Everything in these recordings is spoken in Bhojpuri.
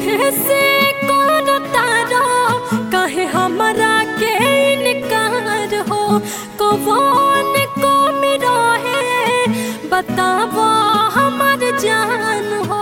चिन्ह से तारा काहे हमरा के इनकार हो कौन को मिला है बतावा हमर जान हो।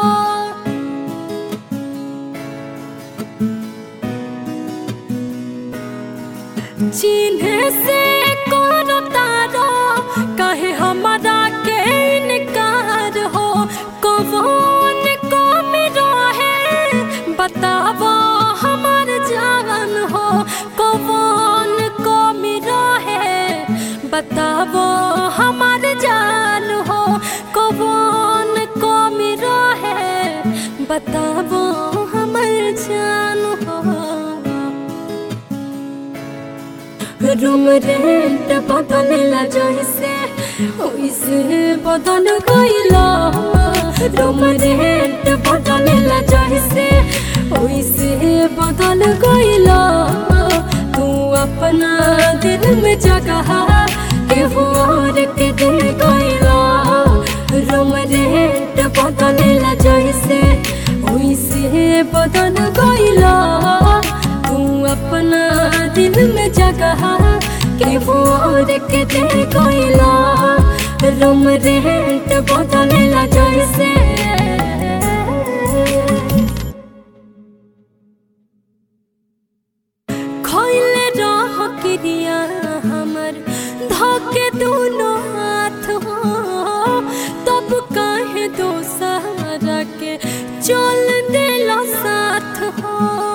चिन्ह से तारा काहे हमरा के इनकार हो कौन को मिला है बतावा हमर जान हो। कौन को मिला है बतावो हमर जान हो। कौन को मिला है बतावो हमर जान हो। रूम रेंट बदलला जैसे ओइसे बदल गइला। रूम रेंट बदलला जैसे ओइसे बदल गइला। तू अपना दिल में जगह केहू और के दे गइला। रूम रेंट बदलला जैसे ओइसे बदल गइला। तू अपना दिल में जगह केहू और के दे गइला। रूम रेंट बदलला जैसे खोइले रह क्रिया हमर धोके दोनों हाथ हो तब काहे दोसरा के चल देला साथ हो।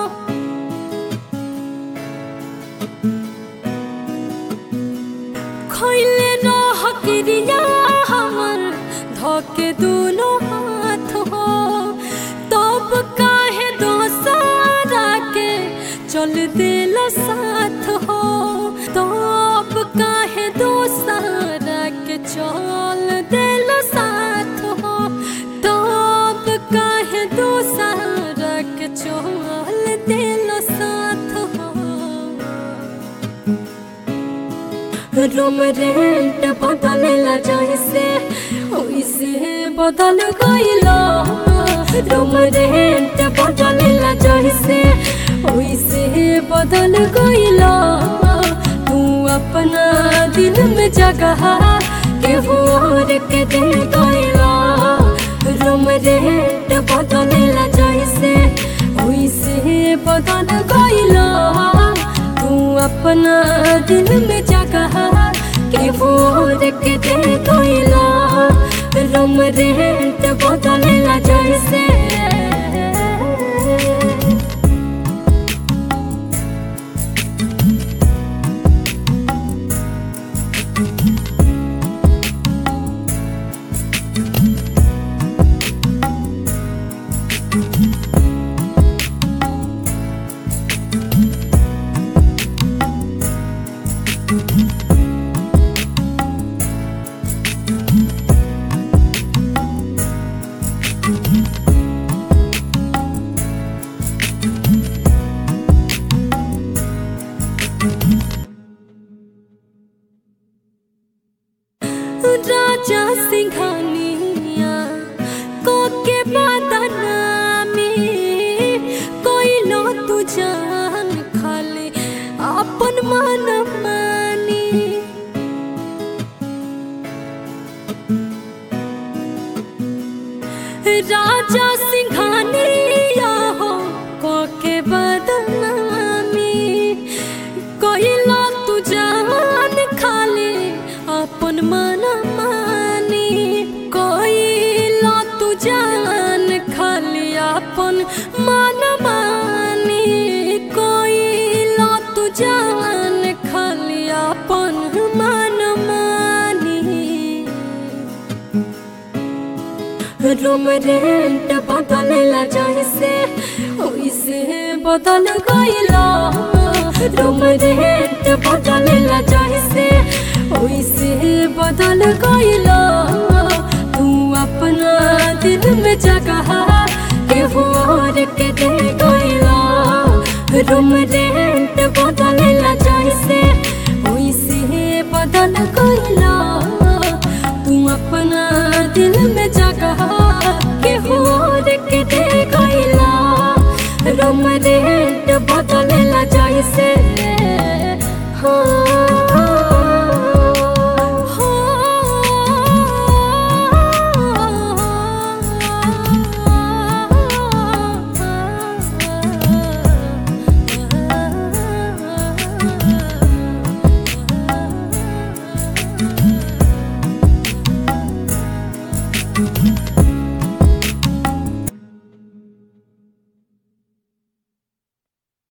खोइले रह क्रिया हमर धोके दोनों हाथ हो तब काहे दोसरा के चल देला साथ हो। तब काहे दोसरा के चल देला साथ हो। तब काहे दोसरा के चल देला साथ हो। रूम रेंट बदलला जैसे ओइसे बदल गइला। रूम रेंट बदलला जैसे ओइसे बदल गइला। तू अपना दिल में जगह केहू और के दे गइला। रूम रेंट बदलला जैसे ओइसे बदल गइला। तू अपना दिल में जगह केहू और के दे गइला। रूम रेंट बदलला जैसे राजा सिंघानिया को के बदनामी कोई लो तू जान खाली अपन मन मानी। राजा सिंघानिया हो को के बदनामी कोई लो तू जान खाली अपन मन मानी। कोई लो तू जान खाली अपन मन मानी। कोई लो तू जान खाली अपन मन मानी। रूम रेंट बदलला जैसे ओइसे बदल गइला। रूम रेंट बदलला जैसे ओइसे बदल गइला। तू अपना दिल में जगह केहू और के दे गइला। रूम रेंट बदलला जैसे ओइसे बदल गइला। तू अपना